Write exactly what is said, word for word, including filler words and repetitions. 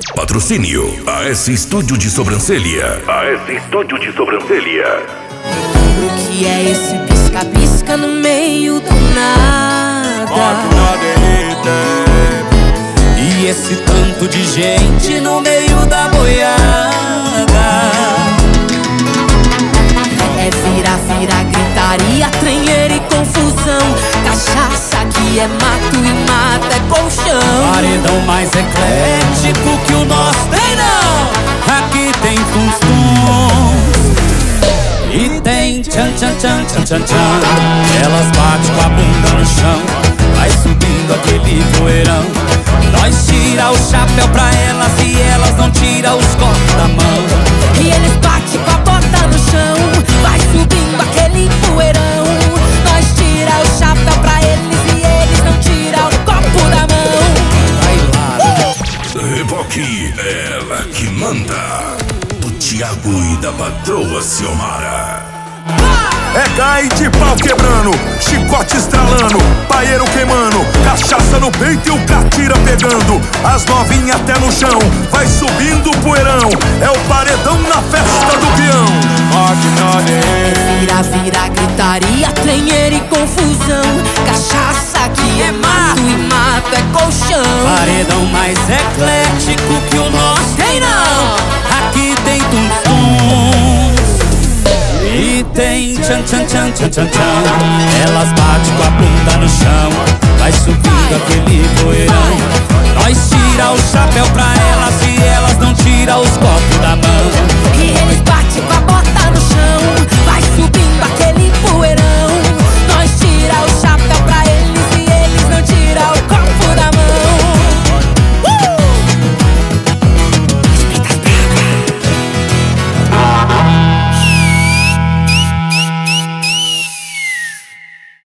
Patrocínio A S Estúdio de Sobrancelha. A S Estúdio de Sobrancelha. O que é esse pisca-pisca no meio do nada? E esse tanto de gente no meio da boiada? É vira, vira, gritaria, tranheira e confusão. Cachaça que é mato e mata é colchão. Paredão mais eclético que o nosso tem não. Aqui tem tum-tum e tem tchan tchan tchan tchan tchan tchan. Elas batem com a bunda no chão, vai subindo aquele poeirão. Nós tira o chapéu pra elas e elas não tiram os copos da mão. E eles batem com a bota no chão, vai subindo aquele poeirão. Nós tira o chapéu pra eles e eles não tiram o copo da mão. uh! Reboque, ela que manda. Do Thiago e da patroa Ciomara. É gai de pau quebrando, chicote estralando, paeiro queimando, cachaça no peito e o catira pegando. As novinhas até no chão, vai subindo o poeirão. É o paredão na festa do peão. Vira, vira, gritaria, tranheira e confusão. Cachaça que é mato e mato é colchão. Paredão mais eclético que o nosso tem não. Aqui tem tum-tum e tem tchan tchan tchan tchan tchan tchan. Elas batem com a bunda no chão, vai subindo aquele poeirão. Nós tira o chapéu pra